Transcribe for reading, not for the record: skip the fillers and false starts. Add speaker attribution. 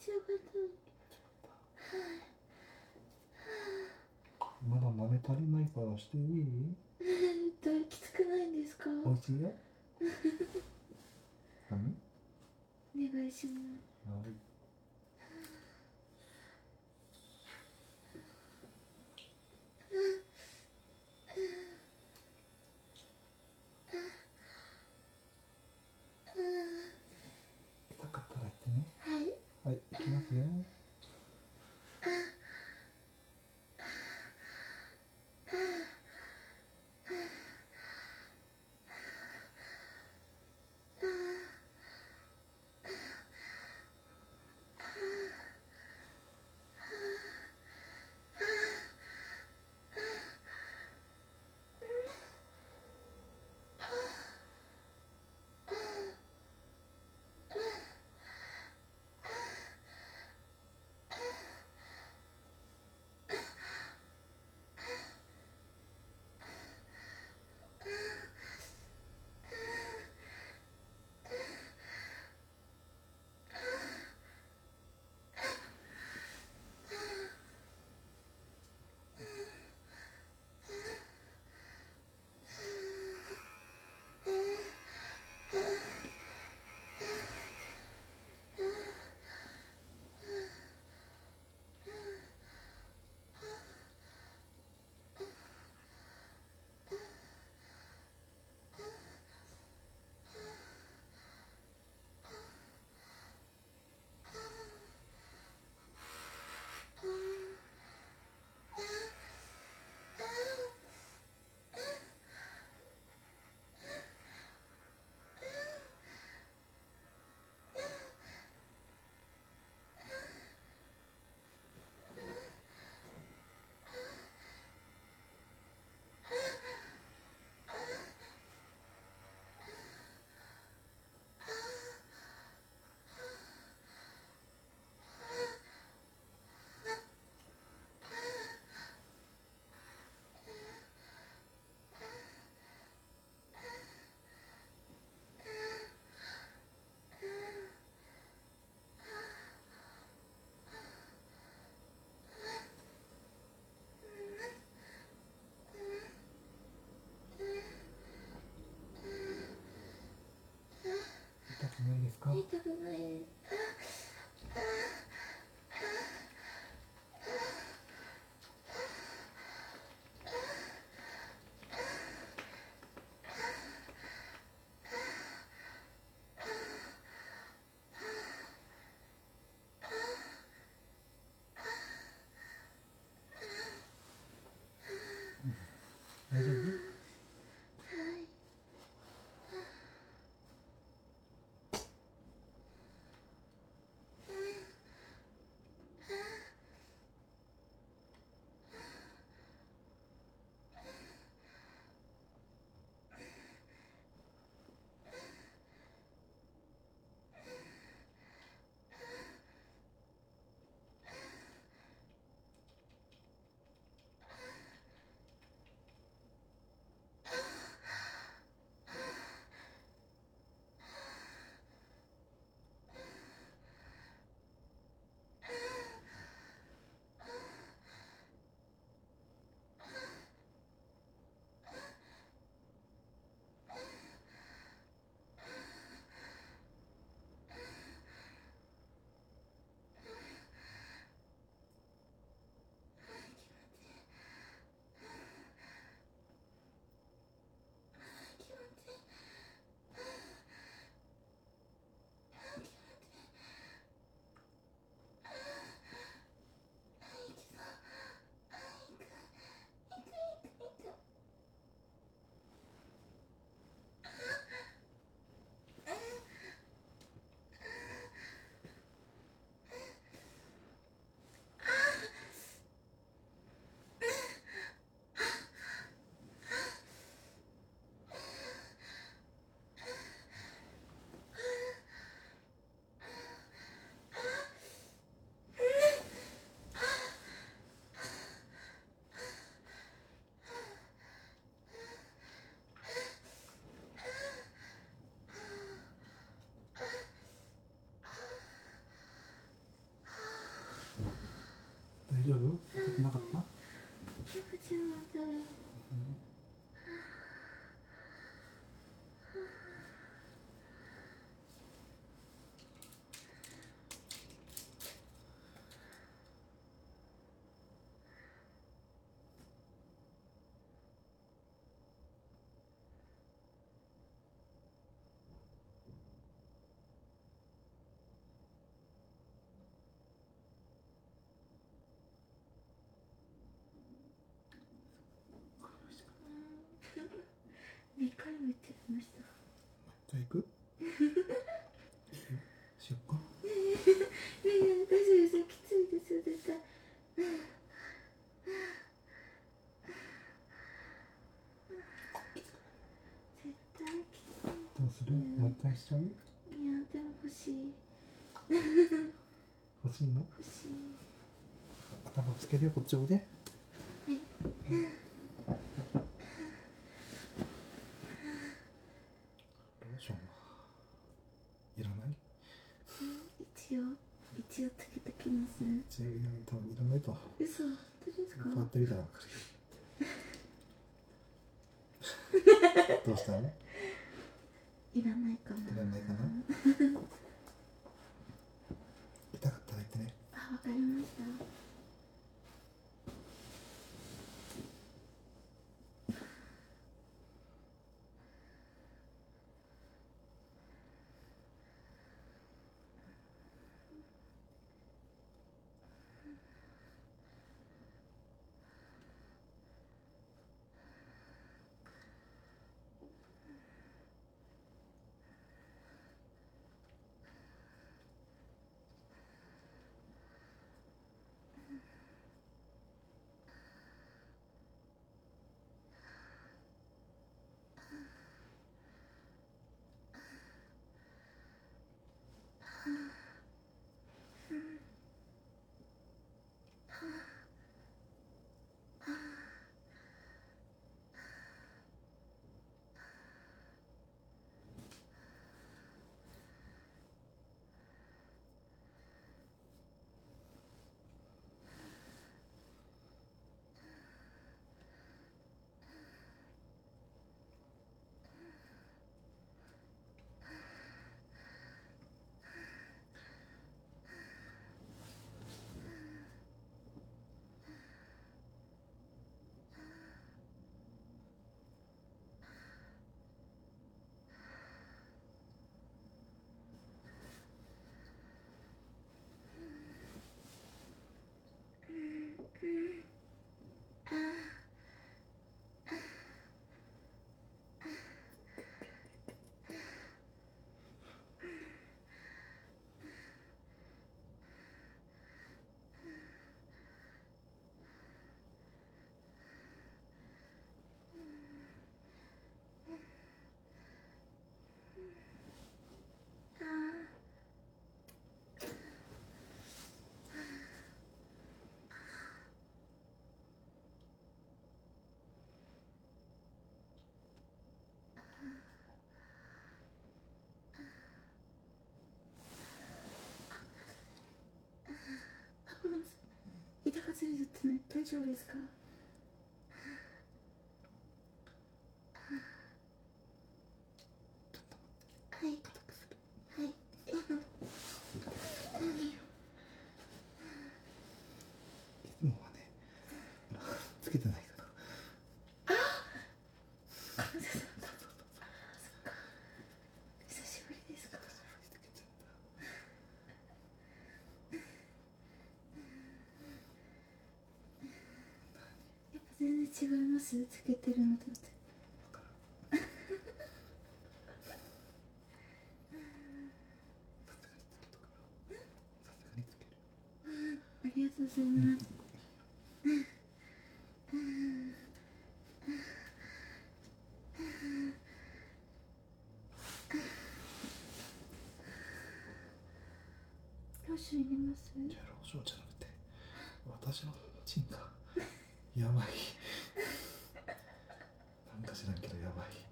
Speaker 1: 強かった。
Speaker 2: まだ舐め足りないからしていい？
Speaker 1: きつくないんですか？
Speaker 2: おいしいよ。何？
Speaker 1: お願いします。
Speaker 2: はい。痛かったら言ってね。
Speaker 1: はい。
Speaker 2: はい、いきますよ。痛くないですか？
Speaker 1: 痛くないです。
Speaker 2: 大丈夫？ 丈夫？痛くなかった？
Speaker 1: 赤ちゃんまだ。2回も言ってました。
Speaker 2: じゃあ行く？しよっか。
Speaker 1: いやいや、大丈夫です。きついですよ、絶対。絶対きつい。
Speaker 2: どうする？もう一回しちゃう？
Speaker 1: いや、でも欲しい。
Speaker 2: 欲しいの？
Speaker 1: 欲しい。
Speaker 2: 頭つけるよ、こっちおいで。
Speaker 1: はい。
Speaker 2: ローションはいらない？
Speaker 1: 一応つけときます。
Speaker 2: 多分いらないと。
Speaker 1: 嘘、本当ですか？
Speaker 2: 変わってみたら分かるよ。どうしたの？
Speaker 1: いらないかな。
Speaker 2: いらないかな。痛かったら言ってね。
Speaker 1: あ、わかりました。ごめんなさい。痛がずれちゃってね。大丈夫ですか？はい。はい。
Speaker 2: いつもはね、つけてないから。
Speaker 1: 久しぶりですか？やっぱ全然違います？つけてるのと。ありがとうございます。ローション入れます？
Speaker 2: いや、ローションじゃなくて、私のチンがやばい。なんか知らんけどやばい。